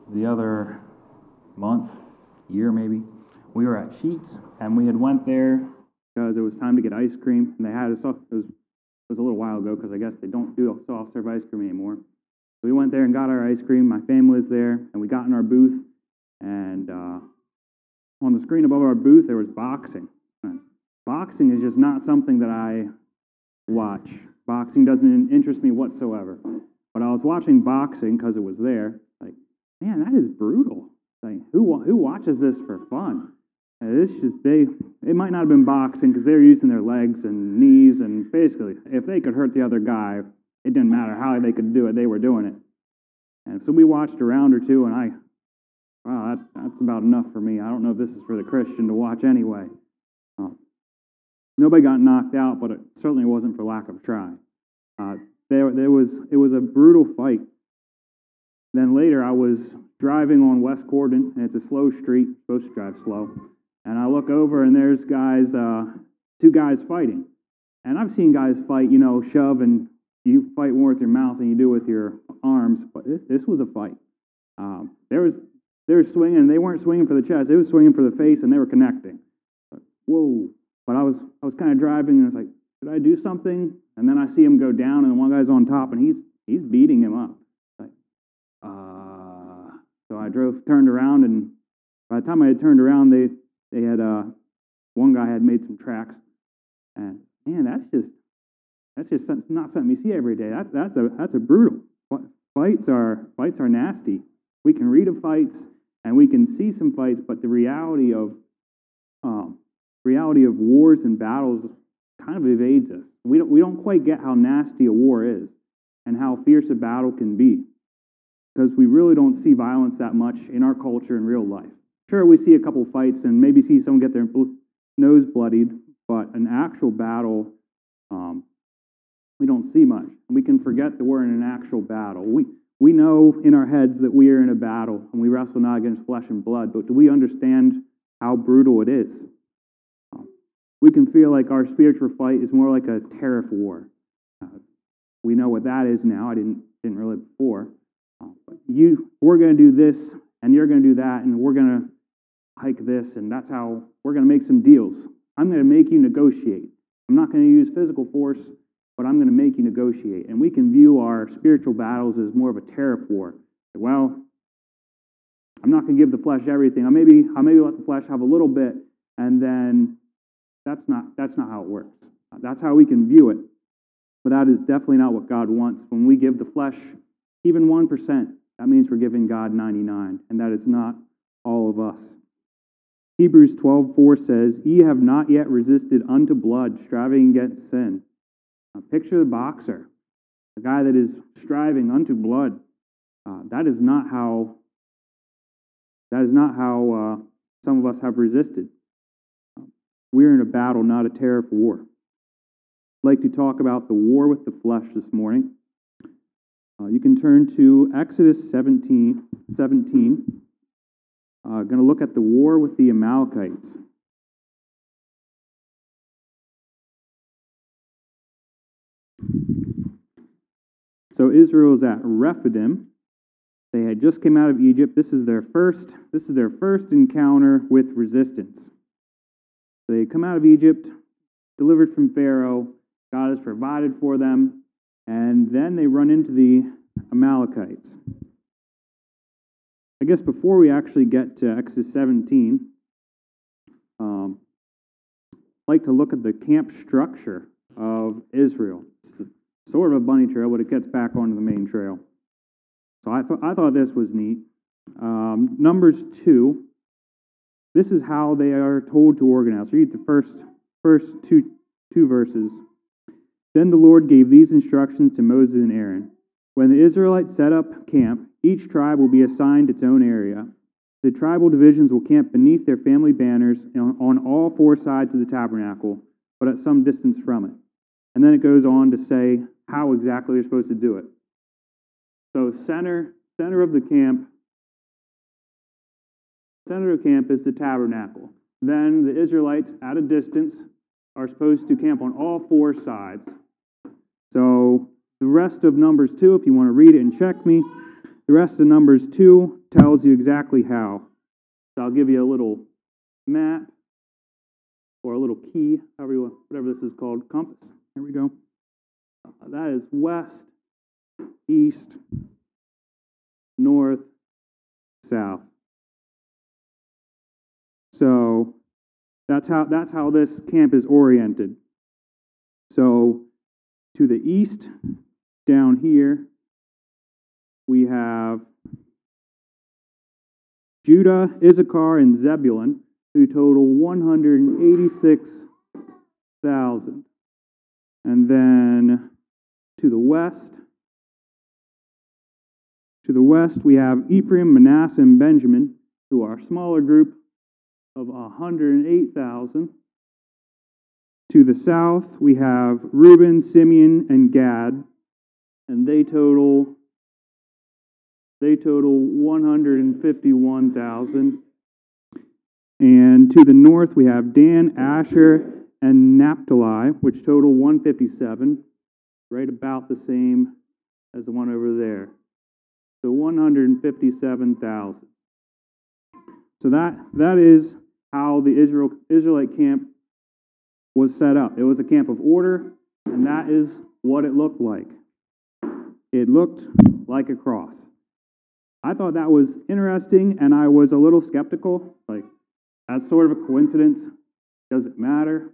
the other month, year maybe, we were at Sheetz, and we had went there because it was time to get ice cream, and they had it was a little while ago because I guess they don't do soft serve ice cream anymore. So we went there and got our ice cream. My family was there, and we got in our booth, and on the screen above our booth there was boxing. Boxing is just not something that I watch. Boxing doesn't interest me whatsoever. But I was watching boxing because it was there. Like, man, that is brutal. Like, who watches this for fun? It might not have been boxing because they were using their legs and knees, and basically, if they could hurt the other guy, it didn't matter how they could do it, they were doing it. And so we watched a round or two, and that's about enough for me. I don't know if this is for the Christian to watch anyway. Nobody got knocked out, but it certainly wasn't for lack of trying. It was a brutal fight. Then later, I was driving on West Corden, and it's a slow street, supposed to drive slow. And I look over, and there's two guys fighting. And I've seen guys fight, shove, and you fight more with your mouth than you do with your arms. But this was a fight. They were swinging, and they weren't swinging for the chest. They were swinging for the face, and they were connecting. Whoa. But I was kind of driving, and I was like, should I do something? And then I see him go down, and one guy's on top, and he's beating him up. Like, so I turned around, and by the time I had turned around, they had one guy had made some tracks, and man, that's just not something you see every day. That's a brutal. Fights are nasty. We can read of fights, and we can see some fights, but the reality of wars and battles kind of evades us. We don't quite get how nasty a war is and how fierce a battle can be, because we really don't see violence that much in our culture in real life. Sure, we see a couple fights and maybe see someone get their nose bloodied, but an actual battle, we don't see much. We can forget that we're in an actual battle. We know in our heads that we are in a battle and we wrestle not against flesh and blood, but do we understand how brutal it is? We can feel like our spiritual fight is more like a tariff war. We know what that is now. I didn't really before. We're going to do this, and you're going to do that, and we're going to hike this, and that's how we're going to make some deals. I'm going to make you negotiate. I'm not going to use physical force, but I'm going to make you negotiate. And we can view our spiritual battles as more of a tariff war. Well, I'm not going to give the flesh everything. I'll maybe let the flesh have a little bit, and then that's not how it works. That's how we can view it. But that is definitely not what God wants. When we give the flesh even 1%, that means we're giving God 99, and that is not all of us. Hebrews 12:4 says, "Ye have not yet resisted unto blood, striving against sin." Now, picture the boxer, the guy that is striving unto blood. That is not how some of us have resisted. We're in a battle, not a tariff war. I'd like to talk about the war with the flesh this morning. You can turn to Exodus 17. Going to look at the war with the Amalekites. So Israel is at Rephidim. They had just come out of Egypt. This is their first encounter with resistance. They come out of Egypt, delivered from Pharaoh. God has provided for them, and then they run into the Amalekites. I guess before we actually get to Exodus 17, I'd like to look at the camp structure of Israel. It's sort of a bunny trail, but it gets back onto the main trail. So I thought this was neat. Numbers 2. This is how they are told to organize. Read the first two verses. Then the Lord gave these instructions to Moses and Aaron. When the Israelites set up camp, each tribe will be assigned its own area. The tribal divisions will camp beneath their family banners on all four sides of the tabernacle, but at some distance from it. And then it goes on to say how exactly they're supposed to do it. So center of the camp is the tabernacle. Then the Israelites, at a distance, are supposed to camp on all four sides. So the rest of Numbers 2, if you want to read it and check me, The rest of Numbers 2 tells you exactly how. So I'll give you a little map or a little key, whatever this is called, compass. Here we go. That is west, east, north, south. So that's how this camp is oriented. So to the east, down here, we have Judah, Issachar, and Zebulun, who total 186,000. And then to the west, we have Ephraim, Manasseh, and Benjamin, who are a smaller group of 108,000. To the south, we have Reuben, Simeon, and Gad, and they total 151,000. And to the north, we have Dan, Asher, and Naphtali, which total 157, right about the same as the one over there. So 157,000. So that is how the Israelite camp was set up. It was a camp of order, and that is what it looked like. It looked like a cross. I thought that was interesting, and I was a little skeptical. Like, that's sort of a coincidence. Does it matter?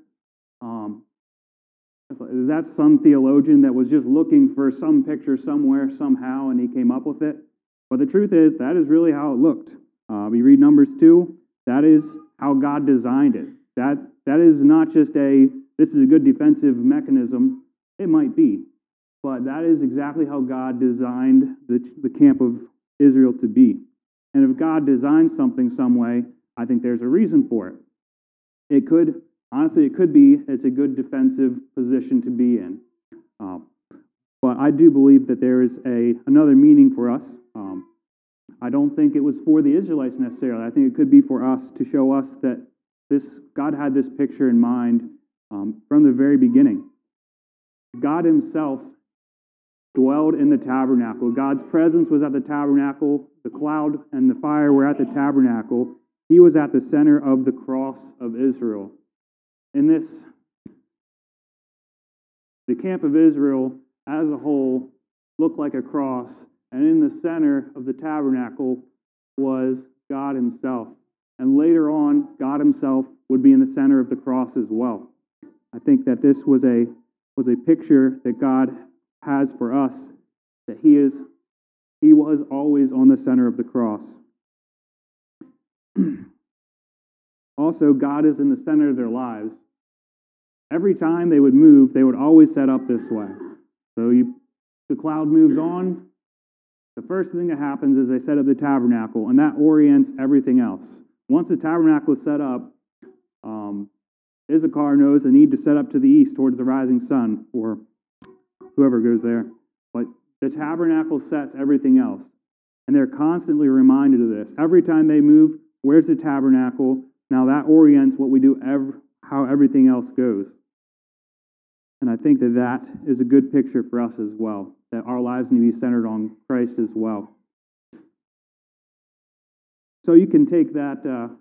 Is that some theologian that was just looking for some picture somewhere, somehow, and he came up with it? But the truth is, that is really how it looked. We read Numbers 2, that is how God designed it. That is not just this is a good defensive mechanism. It might be. But that is exactly how God designed the camp of Israel to be. And if God designed something some way, I think there's a reason for it. It could be it's a good defensive position to be in. But I do believe that there is another meaning for us. I don't think it was for the Israelites necessarily. I think it could be for us to show us that God had this picture in mind from the very beginning. God himself dwelled in the tabernacle. God's presence was at the tabernacle. The cloud and the fire were at the tabernacle. He was at the center of the cross of Israel. The camp of Israel as a whole looked like a cross, and in the center of the tabernacle was God himself. And later on, God himself would be in the center of the cross as well. I think that this was a picture that God has for us, that he was always on the center of the cross. Also, God is in the center of their lives. Every time they would move, they would always set up this way. So the cloud moves on. The first thing that happens is they set up the tabernacle, and that orients everything else. Once the tabernacle is set up, Issachar knows they need to set up to the east towards the rising sun, or whoever goes there. But the tabernacle sets everything else. And they're constantly reminded of this. Every time they move, where's the tabernacle? Now that orients what we do, how everything else goes. And I think that is a good picture for us as well, that our lives need to be centered on Christ as well. So you can take that.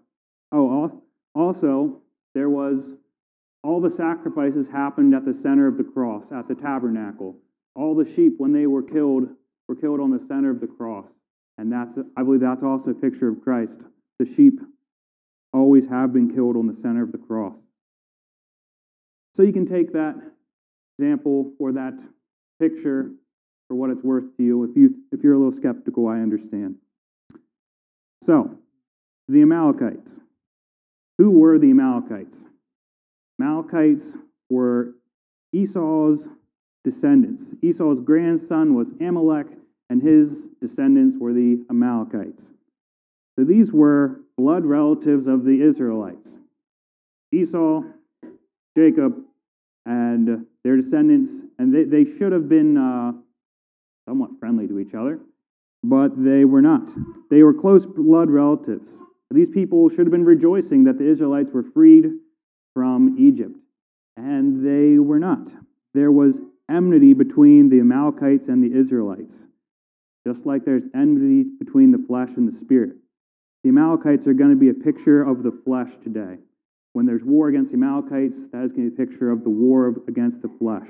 Also, there was all the sacrifices happened at the center of the cross, at the tabernacle. All the sheep, when they were killed on the center of the cross. And I believe that's also a picture of Christ. The sheep always have been killed on the center of the cross. So you can take that example or that picture for what it's worth to you. If you're a little skeptical, I understand. So, the Amalekites. Who were the Amalekites? Amalekites were Esau's descendants. Esau's grandson was Amalek, and his descendants were the Amalekites. So these were blood relatives of the Israelites. Esau, Jacob, and their descendants, and they should have been somewhat friendly to each other, but they were not. They were close blood relatives. These people should have been rejoicing that the Israelites were freed from Egypt, and they were not. There was enmity between the Amalekites and the Israelites. just like there's enmity between the flesh and the spirit. The Amalekites are going to be a picture of the flesh today. When there's war against the Amalekites, that is going to be a picture of the war against the flesh.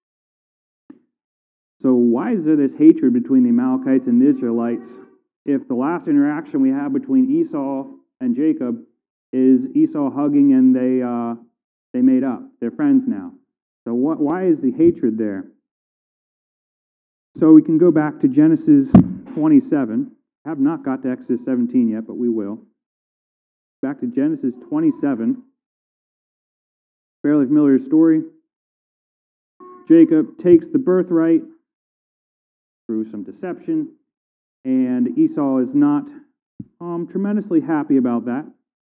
So why is there this hatred between the Amalekites and the Israelites if the last interaction we have between Esau and Jacob is Esau hugging and they made up? They're friends now. So why is the hatred there? So we can go back to Genesis 27. I have not got to Exodus 17 yet, but we will. Back to Genesis 27. Fairly familiar story. Jacob takes the birthright through some deception, and Esau is not tremendously happy about that.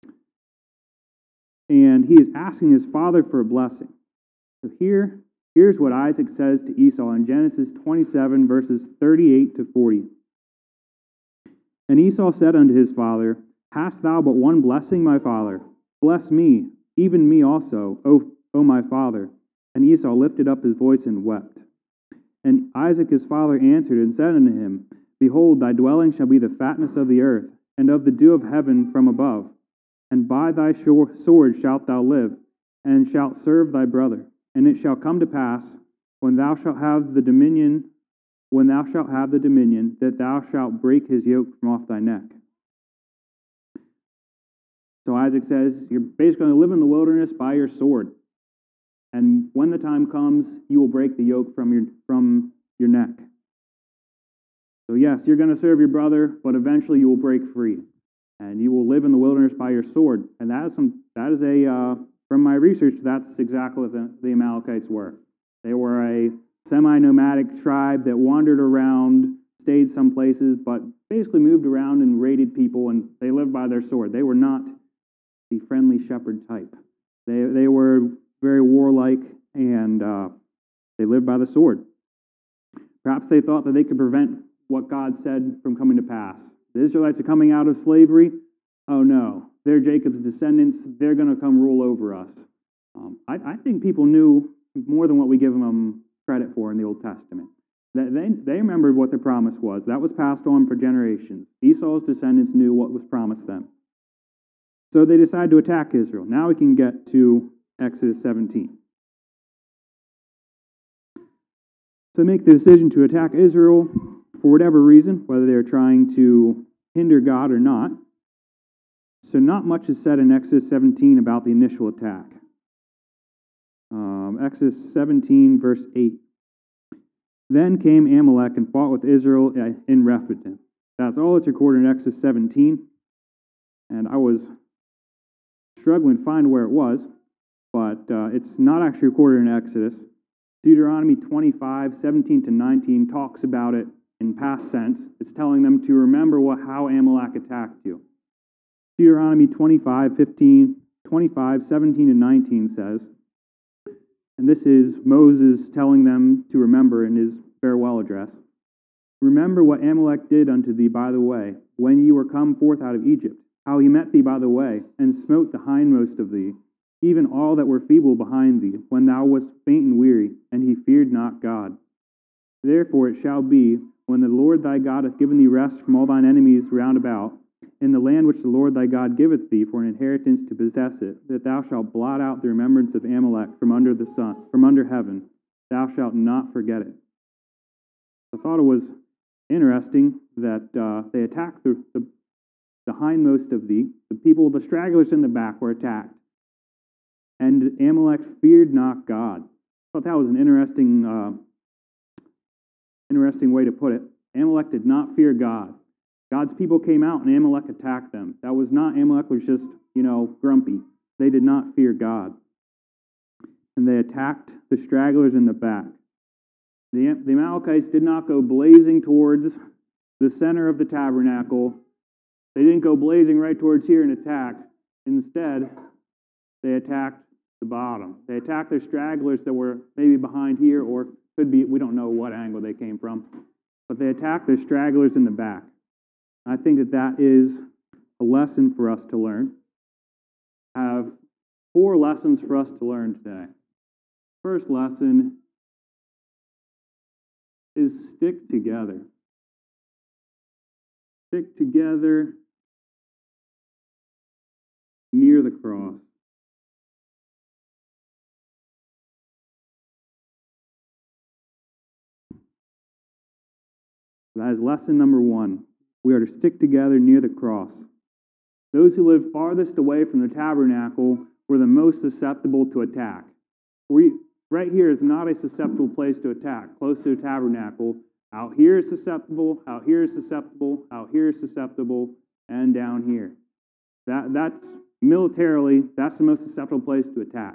And he is asking his father for a blessing. So here's what Isaac says to Esau in Genesis 27, verses 38 to 40. And Esau said unto his father, Hast thou but one blessing, my father? Bless me, even me also, O my father. And Esau lifted up his voice and wept. And Isaac his father answered and said unto him, Behold, thy dwelling shall be the fatness of the earth, and of the dew of heaven from above. And by thy sword shalt thou live, and shalt serve thy brother. And it shall come to pass, when thou shalt have the dominion, that thou shalt break his yoke from off thy neck. So Isaac says, you're basically going to live in the wilderness by your sword. And when the time comes, you will break the yoke from your neck. So yes, you're going to serve your brother, but eventually you will break free. And you will live in the wilderness by your sword. And from my research, that's exactly what the Amalekites were. They were a semi-nomadic tribe that wandered around, stayed some places, but basically moved around and raided people, and they lived by their sword. They were not the friendly shepherd type. They were very warlike, and they lived by the sword. Perhaps they thought that they could prevent what God said from coming to pass. The Israelites are coming out of slavery. Oh no, they're Jacob's descendants. They're going to come rule over us. I think people knew more than what we give them credit for in the Old Testament. They remembered what the promise was. That was passed on for generations. Esau's descendants knew what was promised them. So they decided to attack Israel. Now we can get to Exodus 17. So they make the decision to attack Israel for whatever reason, whether they're trying to hinder God or not. So not much is said in Exodus 17 about the initial attack. Exodus 17, verse 8. Then came Amalek and fought with Israel in Rephidim. That's all that's recorded in Exodus 17. And I was struggling to find where it was, but it's not actually recorded in Exodus. Deuteronomy 25, 17 to 19 talks about it in past tense. It's telling them to remember how Amalek attacked you. Deuteronomy 25, 17 to 19 says, and this is Moses telling them to remember in his farewell address, Remember what Amalek did unto thee by the way, when ye were come forth out of Egypt, how he met thee by the way, and smote the hindmost of thee, even all that were feeble behind thee, when thou wast faint and weary, and he feared not God. Therefore it shall be, when the Lord thy God hath given thee rest from all thine enemies round about, in the land which the Lord thy God giveth thee for an inheritance to possess it, that thou shalt blot out the remembrance of Amalek from under the sun, from under heaven. Thou shalt not forget it. I thought it was interesting that they attacked the hindmost of the people, the stragglers in the back were attacked. And Amalek feared not God. I thought that was an interesting way to put it. Amalek did not fear God. God's people came out and Amalek attacked them. Amalek was just, grumpy. They did not fear God. And they attacked the stragglers in the back. The Amalekites did not go blazing towards the center of the tabernacle. They didn't go blazing right towards here and attack. Instead, they attacked the bottom. They attacked their stragglers that were maybe behind here, or could be, we don't know what angle they came from. But they attacked their stragglers in the back. I think that is a lesson for us to learn. I have 4 lessons for us to learn today. First lesson is stick together. stick together near the cross. That is lesson number 1. We are to stick together near the cross. Those who lived farthest away from the tabernacle were the most susceptible to attack. Right here is not a susceptible place to attack, close to the tabernacle. Out here is susceptible, out here is susceptible, out here is susceptible, and down here. That's militarily, that's the most susceptible place to attack.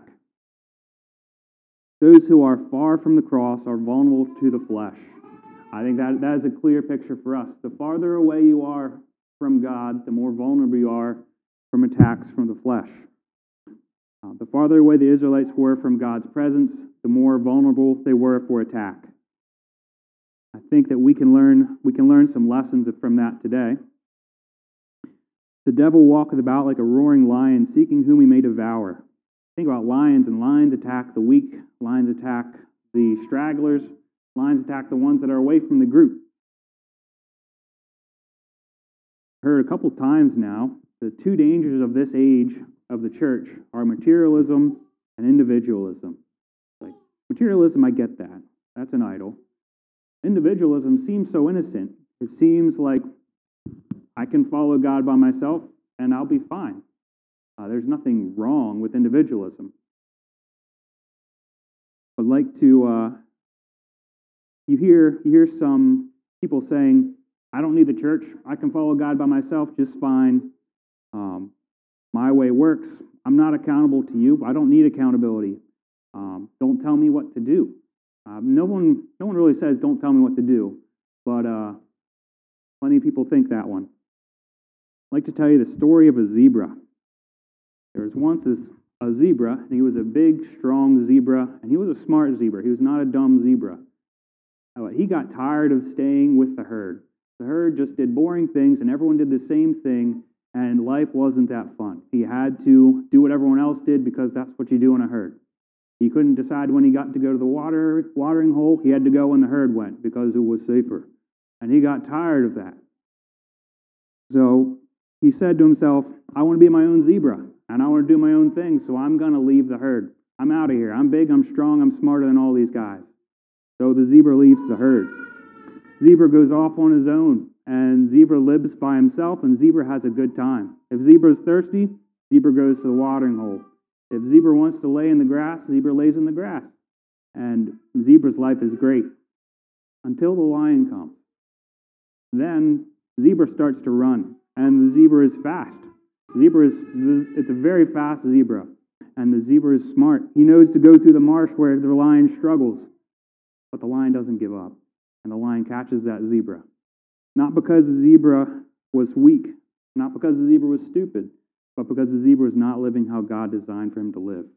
Those who are far from the cross are vulnerable to the flesh. I think that is a clear picture for us. The farther away you are from God, the more vulnerable you are from attacks from the flesh. The farther away the Israelites were from God's presence, the more vulnerable they were for attack. I think that we can learn some lessons from that today. The devil walketh about like a roaring lion, seeking whom he may devour. Think about lions, and lions attack the weak, lions attack the stragglers, lions attack the ones that are away from the group. Heard a couple times now, the two dangers of this age of the church are materialism and individualism. Like, materialism, I get that. That's an idol. Individualism seems so innocent. It seems like I can follow God by myself and I'll be fine. There's nothing wrong with individualism. I'd like to, you hear some people saying, I don't need the church. I can follow God by myself just fine. My way works. I'm not accountable to you. I don't need accountability. Don't tell me what to do. No one really says, don't tell me what to do. But plenty of people think that one. I'd like to tell you the story of a zebra. There was once a zebra, and he was a big, strong zebra, and he was a smart zebra. He was not a dumb zebra. He got tired of staying with the herd. The herd just did boring things, and everyone did the same thing, and life wasn't that fun. He had to do what everyone else did because that's what you do in a herd. He couldn't decide when he got to go to the watering hole. He had to go when the herd went because it was safer. And he got tired of that. So he said to himself, I want to be my own zebra, and I want to do my own thing, so I'm going to leave the herd. I'm out of here. I'm big, I'm strong, I'm smarter than all these guys. So the zebra leaves the herd. Zebra goes off on his own, and zebra lives by himself, and zebra has a good time. If zebra's thirsty, zebra goes to the watering hole. If zebra wants to lay in the grass, zebra lays in the grass. And zebra's life is great until the lion comes. Then zebra starts to run, and the zebra is fast. It's a very fast zebra, and the zebra is smart. He knows to go through the marsh where the lion struggles, but the lion doesn't give up, and the lion catches that zebra. Not because the zebra was weak, not because the zebra was stupid, but because the zebra was not living how God designed for him to live.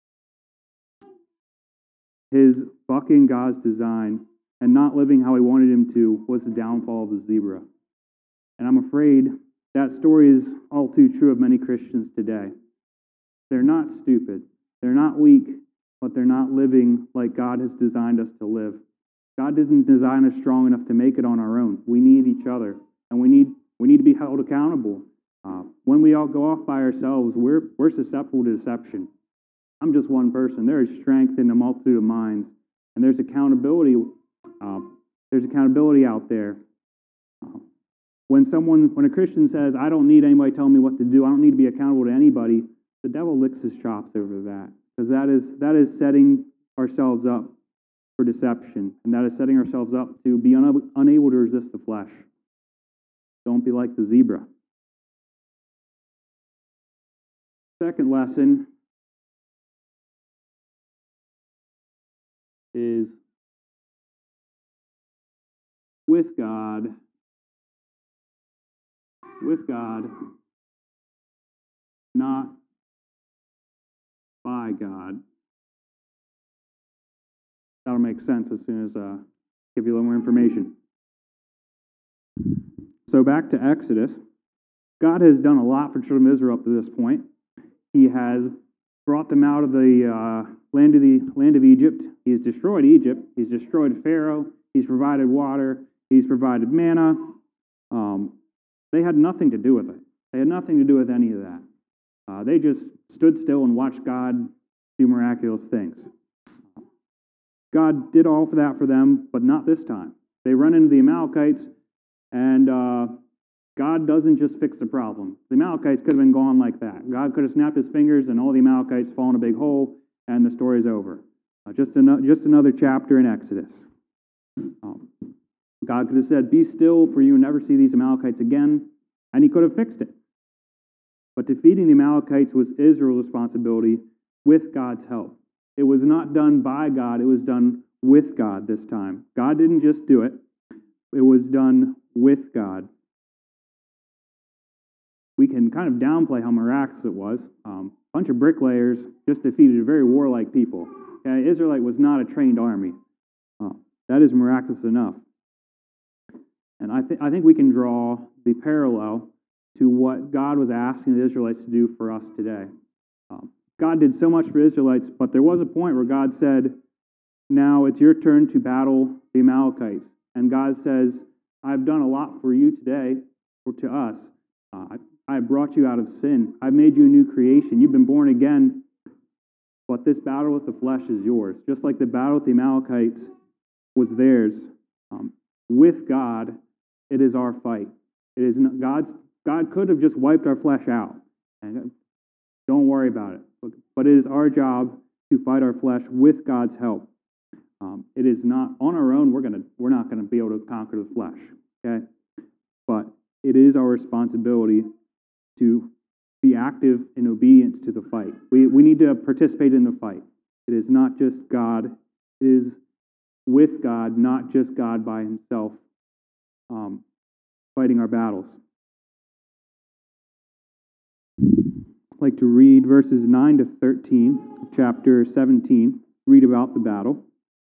His bucking God's design and not living how he wanted him to was the downfall of the zebra. And I'm afraid that story is all too true of many Christians today. They're not stupid, they're not weak, but they're not living like God has designed us to live. God didn't design us strong enough to make it on our own. We need each other, and we need to be held accountable. When we all go off by ourselves, we're susceptible to deception. I'm just one person. There is strength in a multitude of minds, and there's accountability. There's accountability out there. When a Christian says, "I don't need anybody telling me what to do. I don't need to be accountable to anybody," the devil licks his chops over that, because that is setting ourselves up for deception, and that is setting ourselves up to be unable to resist the flesh. Don't be like the zebra. Second lesson is with God, not by God. That'll make sense as soon as I give you a little more information. So back to Exodus. God has done a lot for the children of Israel up to this point. He has brought them out of the land of Egypt. He's destroyed Egypt. He's destroyed Pharaoh. He's provided water. He's provided manna. They had nothing to do with it. They had nothing to do with any of that. They just stood still and watched God do miraculous things. God did all for that for them, but not this time. They run into the Amalekites, and God doesn't just fix the problem. The Amalekites could have been gone like that. God could have snapped his fingers, and all the Amalekites fall in a big hole, and the story's over. Just another chapter in Exodus. God could have said, "Be still, for you will never see these Amalekites again," and he could have fixed it. But defeating the Amalekites was Israel's responsibility with God's help. It was not done by God, it was done with God this time. God didn't just do it, it was done with God. We can kind of downplay how miraculous it was. A bunch of bricklayers just defeated a very warlike people. Okay? Israelite was not a trained army. That is miraculous enough. And I think we can draw the parallel to what God was asking the Israelites to do for us today. God did so much for Israelites, but there was a point where God said, "Now it's your turn to battle the Amalekites." And God says, "I've done a lot for you today, or to us. I have brought you out of sin. I've made you a new creation. You've been born again. But this battle with the flesh is yours." Just like the battle with the Amalekites was theirs. With God, it is our fight. It is not God could have just wiped our flesh out. And don't worry about it. But it is our job to fight our flesh with God's help. It is not on our own. We're not going to be able to conquer the flesh. Okay, but it is our responsibility to be active in obedience to the fight. We need to participate in the fight. It is not just God. It is with God, not just God by himself, fighting our battles. I'd like to read verses 9 to 13 of chapter 17, read about the battle.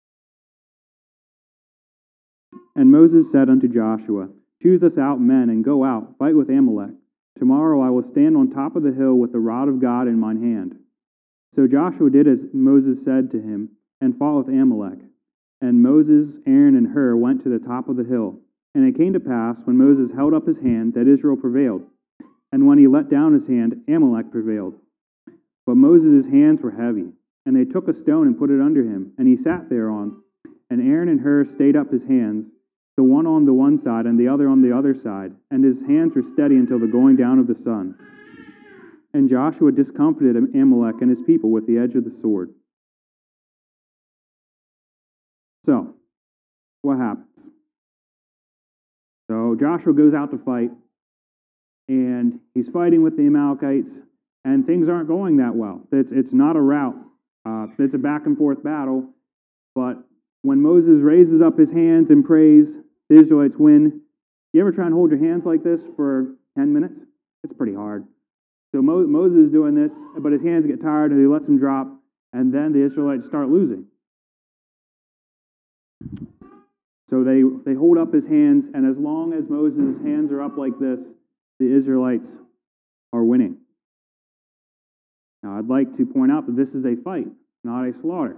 "And Moses said unto Joshua, Choose us out men, and go out, fight with Amalek. Tomorrow I will stand on top of the hill with the rod of God in mine hand. So Joshua did as Moses said to him, and fought with Amalek. And Moses, Aaron, and Hur went to the top of the hill. And it came to pass, when Moses held up his hand, that Israel prevailed. And when he let down his hand, Amalek prevailed. But Moses' hands were heavy, and they took a stone and put it under him, and he sat thereon. And Aaron and Hur stayed up his hands, the one on the one side and the other on the other side, and his hands were steady until the going down of the sun. And Joshua discomfited Amalek and his people with the edge of the sword." So, what happens? So Joshua goes out to fight, and he's fighting with the Amalekites, and things aren't going that well. It's not a rout. It's a back and forth battle, but when Moses raises up his hands and prays, the Israelites win. You ever try and hold your hands like this for 10 minutes? It's pretty hard. So Moses is doing this, but his hands get tired and he lets them drop, and then the Israelites start losing. So they hold up his hands, and as long as Moses' hands are up like this, the Israelites are winning. Now, I'd like to point out that this is a fight, not a slaughter.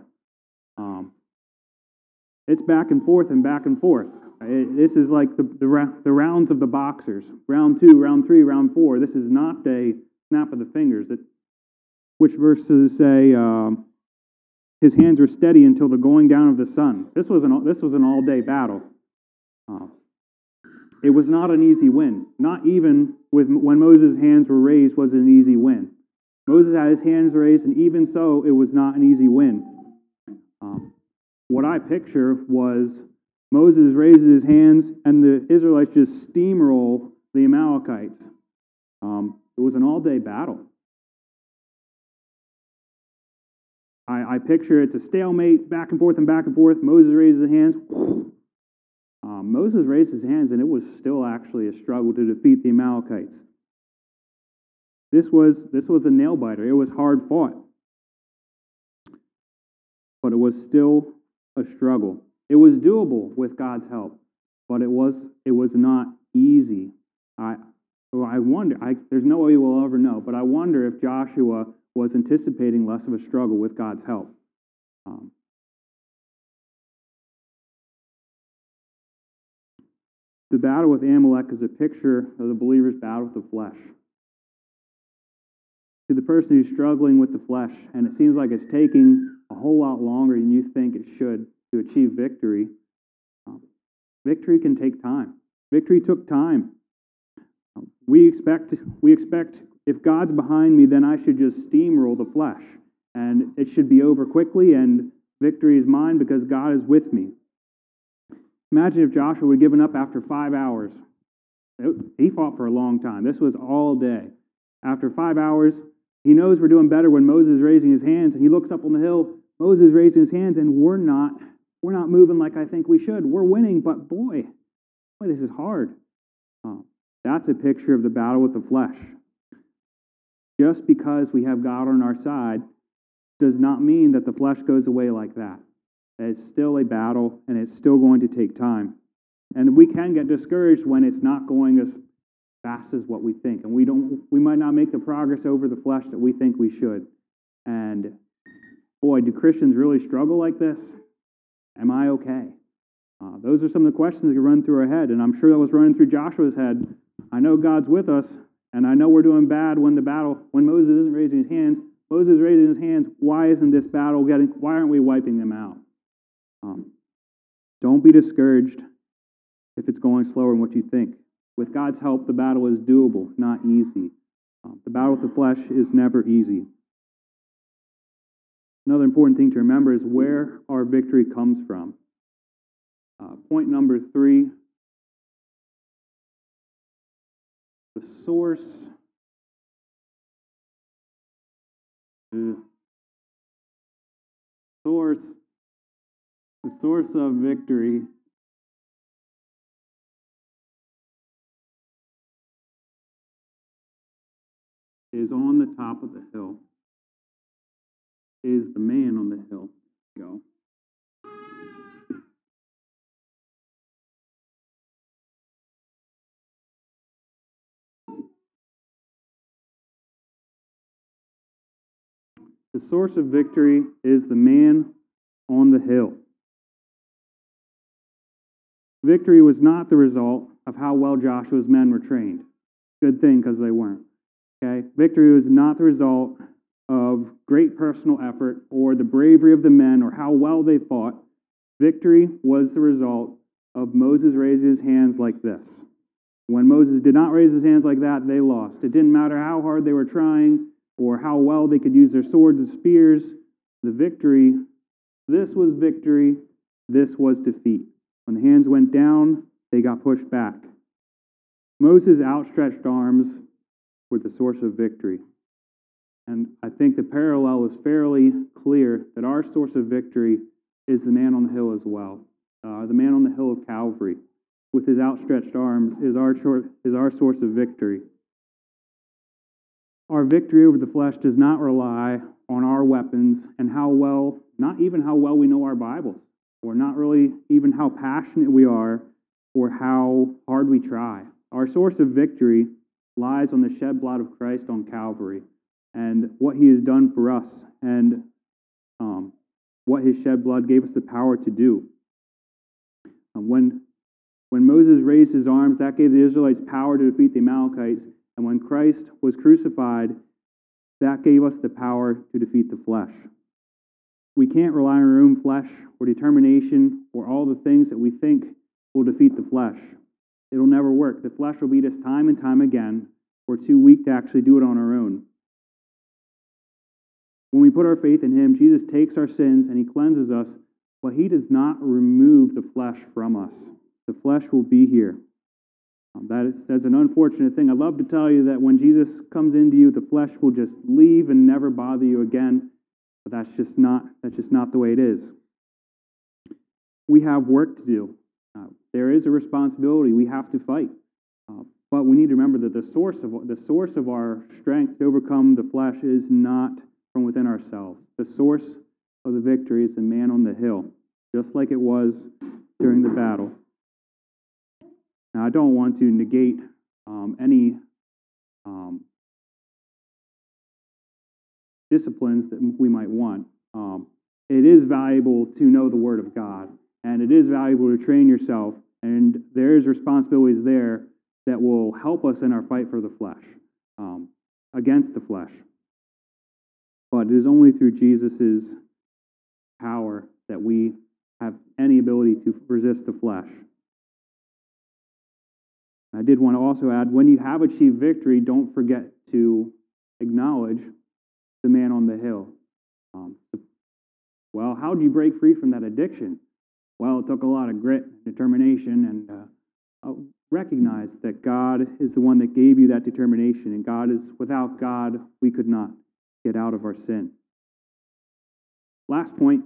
It's back and forth and back and forth. This is like the rounds of the boxers. Round 2, round 3, round 4. This is not a snap of the fingers. Which verses say, his hands were steady until the going down of the sun. This was an all-day battle. It was not an easy win. Not even when Moses' hands were raised was it an easy win. Moses had his hands raised, and even so, it was not an easy win. What I picture was Moses raises his hands, and the Israelites just steamroll the Amalekites. It was an all-day battle. I picture it's a stalemate, back and forth and back and forth. Moses raises his hands. Moses raised his hands, and it was still actually a struggle to defeat the Amalekites. This was a nail-biter. It was hard fought. But it was still a struggle. It was doable with God's help, but it was not easy. I wonder, there's no way we'll ever know, but I wonder if Joshua was anticipating less of a struggle with God's help. The battle with Amalek is a picture of the believer's battle with the flesh. To the person who's struggling with the flesh, and it seems like it's taking a whole lot longer than you think it should to achieve victory, victory can take time. Victory took time. We expect if God's behind me, then I should just steamroll the flesh, and it should be over quickly, and victory is mine because God is with me. Imagine if Joshua would have given up after 5 hours. He fought for a long time. This was all day. After 5 hours, he knows we're doing better when Moses is raising his hands, and he looks up on the hill. Moses is raising his hands, and we're not moving like I think we should. We're winning, but boy, this is hard. That's a picture of the battle with the flesh. Just because we have God on our side does not mean that the flesh goes away like that. It's still a battle, and it's still going to take time. And we can get discouraged when it's not going as fast as what we think, and we might not make the progress over the flesh that we think we should. And boy, do Christians really struggle like this? Am I okay? Those are some of the questions that run through our head, and I'm sure that was running through Joshua's head. I know God's with us, and I know we're doing bad when Moses isn't raising his hands. Moses is raising his hands. Why isn't this battle why aren't we wiping them out? Don't be discouraged if it's going slower than what you think. With God's help, the battle is doable, not easy. The battle with the flesh is never easy. Another important thing to remember is where our victory comes from. Point number 3, the source of victory is on the top of the hill, is the man on the hill. Go. The source of victory is the man on the hill. Victory was not the result of how well Joshua's men were trained. Good thing, because they weren't. Okay? Victory was not the result of great personal effort or the bravery of the men or how well they fought. Victory was the result of Moses raising his hands like this. When Moses did not raise his hands like that, they lost. It didn't matter how hard they were trying or how well they could use their swords and spears. This was victory, this was defeat. When the hands went down, they got pushed back. Moses' outstretched arms were the source of victory. And I think the parallel is fairly clear that our source of victory is the man on the hill as well. The man on the hill of Calvary, with his outstretched arms, is our source of victory. Our victory over the flesh does not rely on our weapons and not even how well we know our Bibles, or not really even how passionate we are, or how hard we try. Our source of victory lies on the shed blood of Christ on Calvary and what he has done for us and what his shed blood gave us the power to do. When Moses raised his arms, that gave the Israelites power to defeat the Amalekites. And when Christ was crucified, that gave us the power to defeat the flesh. We can't rely on our own flesh or determination or all the things that we think will defeat the flesh. It'll never work. The flesh will beat us time and time again. We're too weak to actually do it on our own. When we put our faith in him, Jesus takes our sins and he cleanses us, but he does not remove the flesh from us. The flesh will be here. That's an unfortunate thing. I'd love to tell you that when Jesus comes into you, the flesh will just leave and never bother you again. But that's just not the way it is. We have work to do. There is a responsibility. We have to fight. But we need to remember that the source of our strength to overcome the flesh is not from within ourselves. The source of the victory is the man on the hill, just like it was during the battle. Now, I don't want to negate any disciplines that we might want. It is valuable to know the Word of God, and it is valuable to train yourself And there is responsibilities there that will help us in our fight for the flesh, against the flesh. But it is only through Jesus' power that we have any ability to resist the flesh. I did want to also add, when you have achieved victory, don't forget to acknowledge the man on the hill. Well, how did you break free from that addiction? Well, it took a lot of grit, determination, and recognize that God is the one that gave you that determination, and without God, we could not get out of our sin. Last point,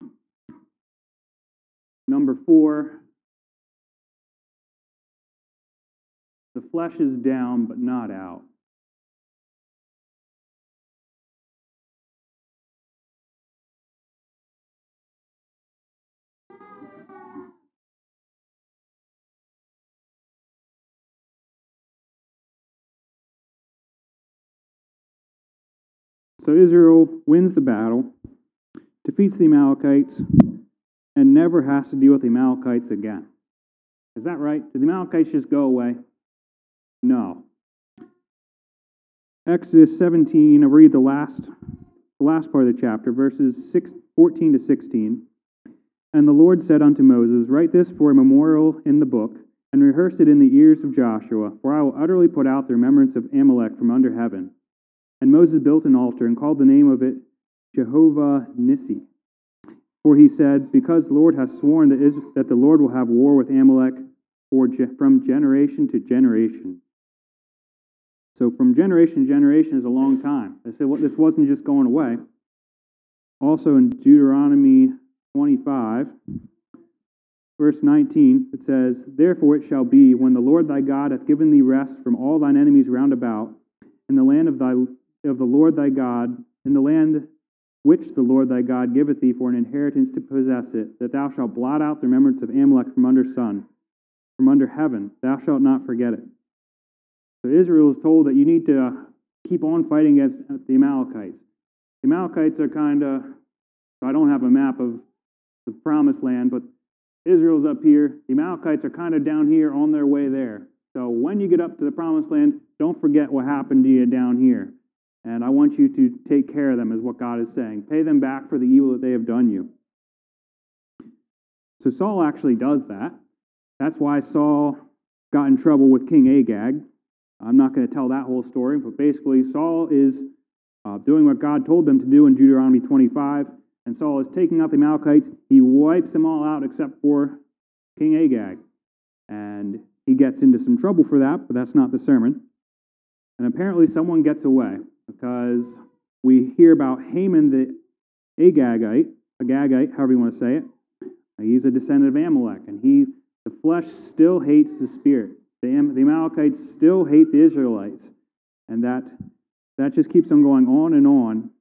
number 4, the flesh is down but not out. So Israel wins the battle, defeats the Amalekites, and never has to deal with the Amalekites again. Is that right? Did the Amalekites just go away? No. Exodus 17, I'll read the last part of the chapter, verses 14 to 16. And the Lord said unto Moses, Write this for a memorial in the book, and rehearse it in the ears of Joshua, for I will utterly put out the remembrance of Amalek from under heaven. And Moses built an altar and called the name of it Jehovah Nissi. For he said, Because the Lord hath sworn that the Lord will have war with Amalek from generation to generation. So from generation to generation is a long time. They said this wasn't just going away. Also in Deuteronomy 25, verse 19, it says, Therefore it shall be, when the Lord thy God hath given thee rest from all thine enemies round about, in the land of the Lord thy God, in the land which the Lord thy God giveth thee for an inheritance to possess it, that thou shalt blot out the remembrance of Amalek from under heaven. Thou shalt not forget it. So Israel is told that you need to keep on fighting against the Amalekites. The Amalekites are I don't have a map of the promised land, but Israel's up here. The Amalekites are kind of down here on their way there. So when you get up to the promised land, don't forget what happened to you down here. And I want you to take care of them, is what God is saying. Pay them back for the evil that they have done you. So Saul actually does that. That's why Saul got in trouble with King Agag. I'm not going to tell that whole story, but basically Saul is doing what God told them to do in Deuteronomy 25, and Saul is taking out the Amalekites. He wipes them all out except for King Agag. And he gets into some trouble for that, but that's not the sermon. And apparently someone gets away, because we hear about Haman the Agagite, however you want to say it. He's a descendant of Amalek, and the flesh still hates the spirit. The Amalekites still hate the Israelites, and that just keeps on going on and on.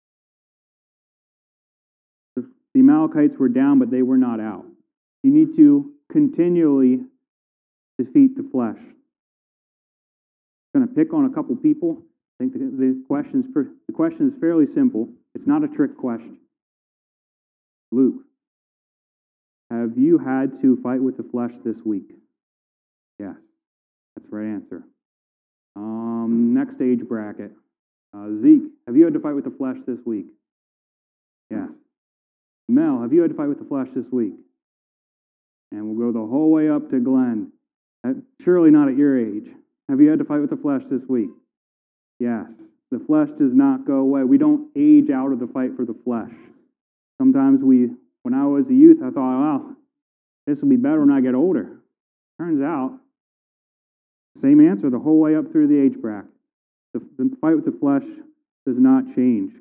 The Amalekites were down, but they were not out. You need to continually defeat the flesh. I'm going to pick on a couple people. I think the question is fairly simple. It's not a trick question. Luke, have you had to fight with the flesh this week? Yes, that's the right answer. Next age bracket. Zeke, have you had to fight with the flesh this week? Yes. Mel, have you had to fight with the flesh this week? And we'll go the whole way up to Glenn. Surely not at your age. Have you had to fight with the flesh this week? Yes. The flesh does not go away. We don't age out of the fight for the flesh. Sometimes when I was a youth, I thought, wow, this will be better when I get older. Turns out, same answer the whole way up through the age bracket. The fight with the flesh does not change.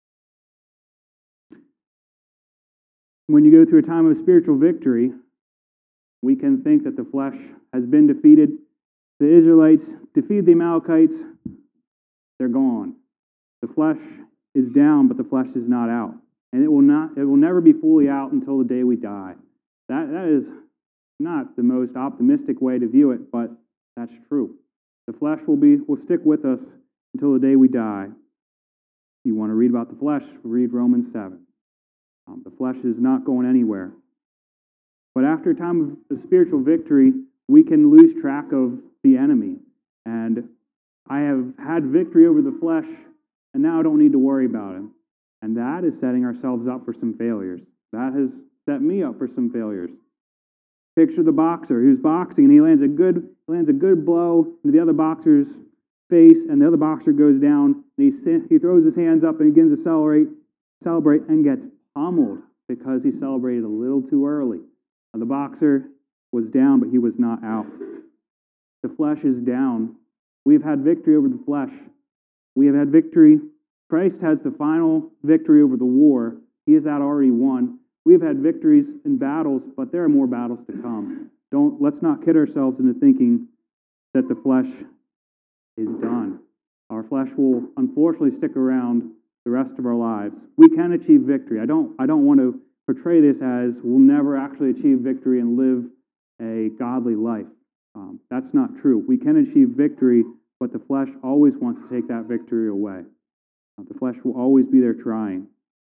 When you go through a time of spiritual victory, we can think that the flesh has been defeated. The Israelites defeated the Amalekites. They're gone. The flesh is down, but the flesh is not out. And it will never be fully out until the day we die. That is not the most optimistic way to view it, but that's true. The flesh will stick with us until the day we die. If you want to read about the flesh, read Romans 7. The flesh is not going anywhere. But after a time of spiritual victory, we can lose track of the enemy. And I have had victory over the flesh, and now I don't need to worry about him. And that is setting ourselves up for some failures. That has set me up for some failures. Picture the boxer who's boxing, and he lands a good blow into the other boxer's face, and the other boxer goes down, and he throws his hands up and begins to celebrate, and gets pummeled because he celebrated a little too early. The boxer was down, but he was not out. The flesh is down. We've had victory over the flesh. We have had victory. Christ has the final victory over the war. He has that already won. We have had victories in battles, but there are more battles to come. Let's not kid ourselves into thinking that the flesh is done. Our flesh will unfortunately stick around the rest of our lives. We can achieve victory. I don't want to portray this as we'll never actually achieve victory and live a godly life. That's not true. We can achieve victory, but the flesh always wants to take that victory away. The flesh will always be there trying.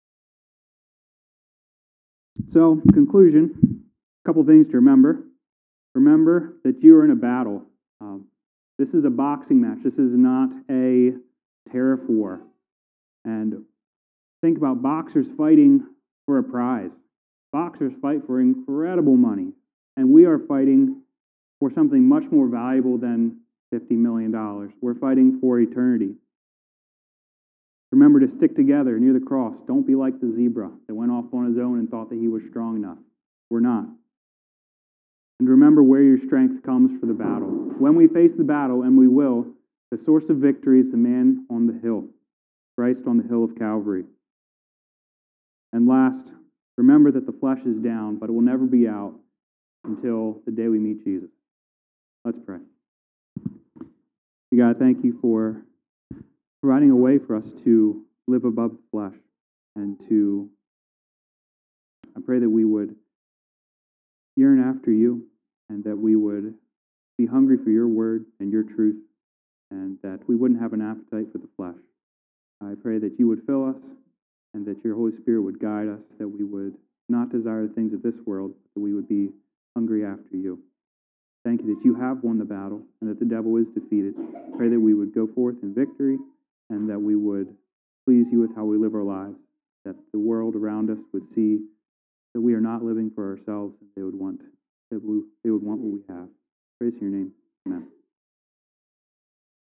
So, conclusion, a couple things to remember. Remember that you are in a battle. This is a boxing match. This is not a tariff war. And think about boxers fighting for a prize. Boxers fight for incredible money. And we are fighting for something much more valuable than $50 million. We're fighting for eternity. Remember to stick together near the cross. Don't be like the zebra that went off on his own and thought that he was strong enough. We're not. And remember where your strength comes for the battle. When we face the battle, and we will, the source of victory is the man on the hill, Christ on the hill of Calvary. And last, remember that the flesh is down, but it will never be out until the day we meet Jesus. Let's pray. God, thank you for providing a way for us to live above the flesh and I pray that we would yearn after you and that we would be hungry for your word and your truth and that we wouldn't have an appetite for the flesh. I pray that you would fill us and that your Holy Spirit would guide us, that we would not desire the things of this world, that we would be hungry after you. Thank you that you have won the battle and that the devil is defeated. Pray that we would go forth in victory and that we would please you with how we live our lives, that the world around us would see that we are not living for ourselves, and they would want what we have. Praise your name. Amen.